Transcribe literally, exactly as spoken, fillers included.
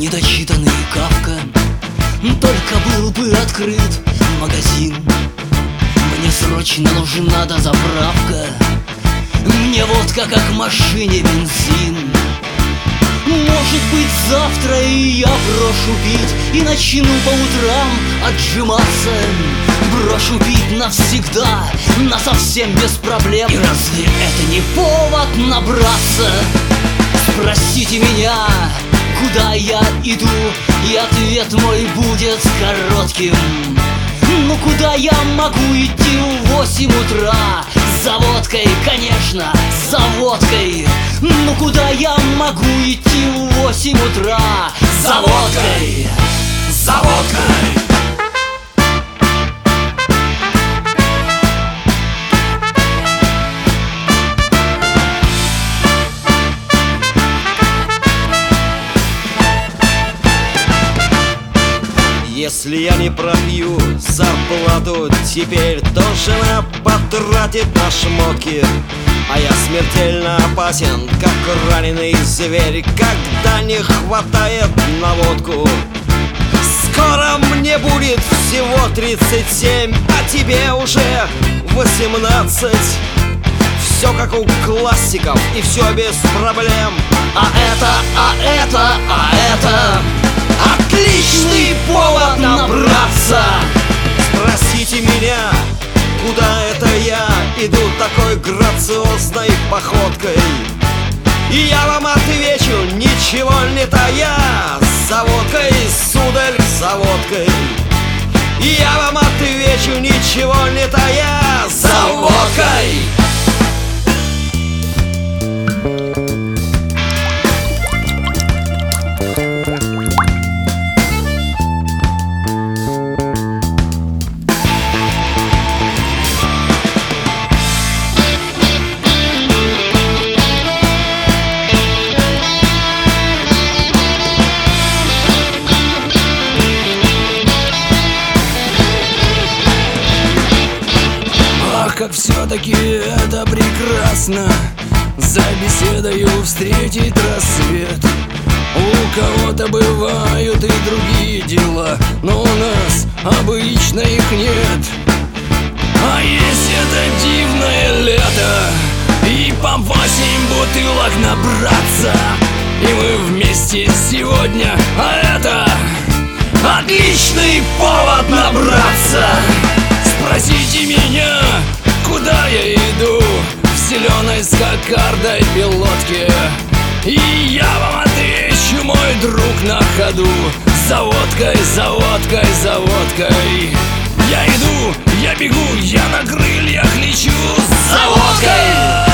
недочитанный Кафка. Только был бы открыт магазин, мне срочно нужна дозаправка. Мне водка как в машине бензин. Может быть, завтра и я брошу пить и начну по утрам отжиматься. Брошу пить навсегда, насовсем без проблем. И разве это не повод набраться? Спросите меня, куда я иду, и ответ мой будет коротким. Ну куда я могу идти в восемь утра? За водкой, конечно, за водкой. Ну куда я могу идти в восемь утра? За водкой, за водкой. Если я не пропью зарплату теперь, то жена потратит на шмотки. А я смертельно опасен, как раненый зверь, когда не хватает на водку. Скоро мне будет всего тридцать семь, а тебе уже восемнадцать. Все как у классиков и все без проблем. А это, а это, а это отличный повод набраться. Спросите меня, куда это я иду такой грациозной походкой, и я вам отвечу, ничего не тая. За водкой, сударь, за водкой. И я вам отвечу, ничего не тая. За водкой. Как все-таки это прекрасно, за беседою встретить рассвет. У кого-то бывают и другие дела, но у нас обычно их нет. А есть это дивное лето, и по восемь бутылок набраться, и мы вместе сегодня, а это отличный повод набраться. Спросите меня, куда я иду в зеленой с кокардой пилотке, и я вам отвечу, мой друг, на ходу. За водкой, за водкой, за водкой. Я иду, я бегу, я на крыльях лечу. За водкой!